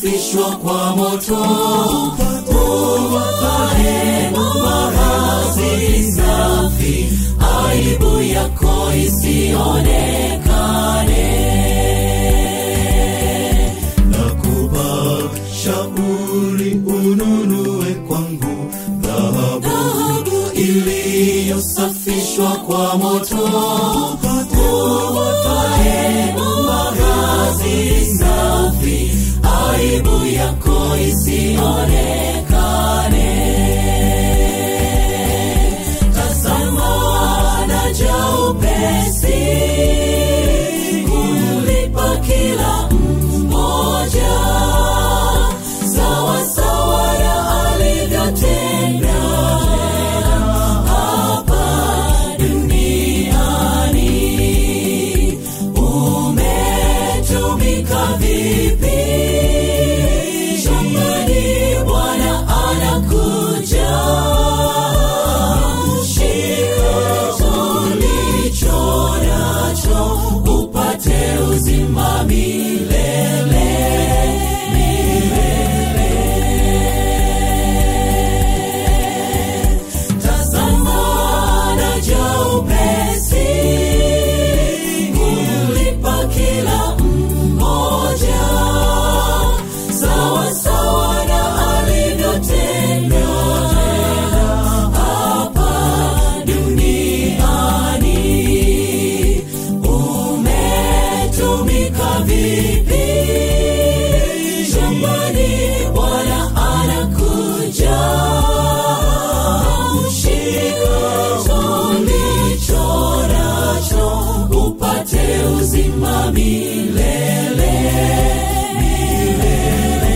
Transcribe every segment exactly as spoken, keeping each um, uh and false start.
iliyosafishwa kwa moto, uvae mavazi safi, aibu yako isionekane. Nakupa shauri ununue kwangu dhahabu iliyosafishwa kwa moto, uvae mavazi safi, aibu yako isionekane. Tazama naja upesi, kumlipa kila mmoja sawa sawa na alivyotenda hapa duniani. Umetumika vipi? Shambani Bwana anakuja. Shika ulicho nacho upate uzima milele, milele. Tazama naja upesi, kumlipa kila mmoja sawa sawa na alivyotenda hapa duniani. Umetumika vipi? Shambani Bwana anakuja. Shika ulicho nacho upate uzima milele, milele.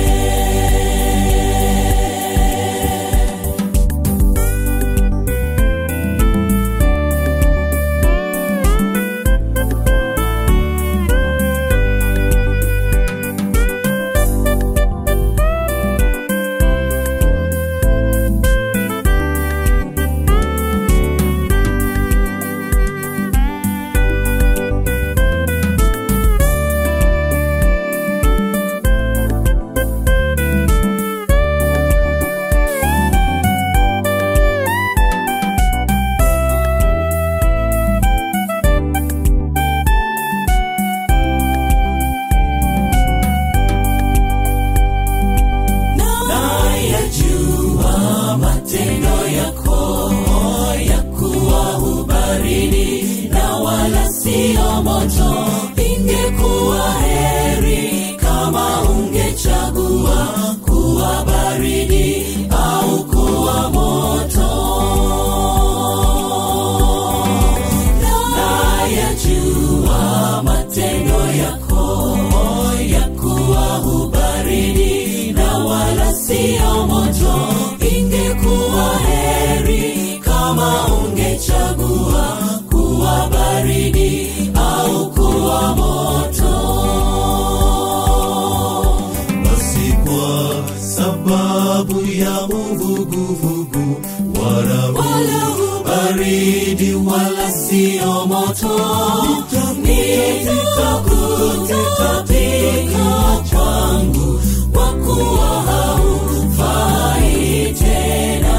Nayajua matendo yako, ya kuwa ubaridi na wala sio moto. Ingekuwa heri kama ungechagua kuwa baridi au kuwa moto. Nayajua matendo yako, ya kuwa ubaridi na wala sio moto. Ingekuwa heri kama ungechagua kuwa baridi au kuwa moto. basi kwa sababu ya uvuguvugu wala baridi wala sio moto, nitakutapika kwangu kwa kuwa haufai tena.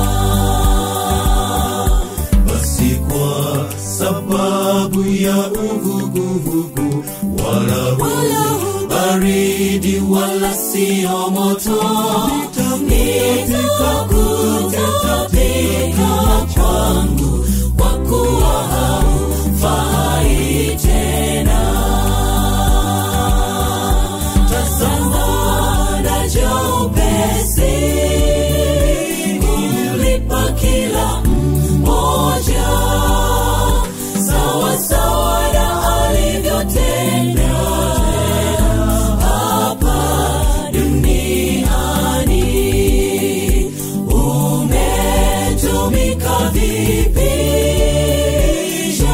basi kwa sababu ya uvuguvugu wala baridi wala sio moto, nitakutapika kwangu kwa kuwa haufai tena. Tazama naja upesi, kumlipa kila mmoja sawa sawa na alivyotenda hapa duniani. Umetumika vipi?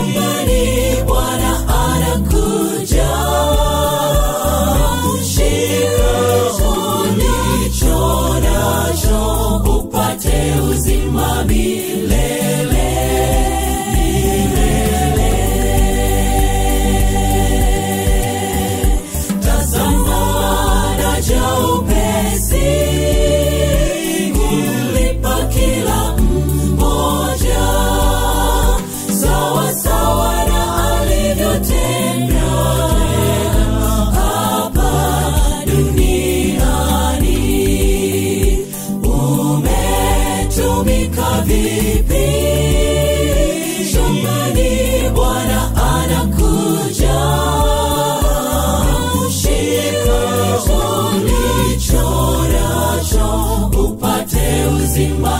uzima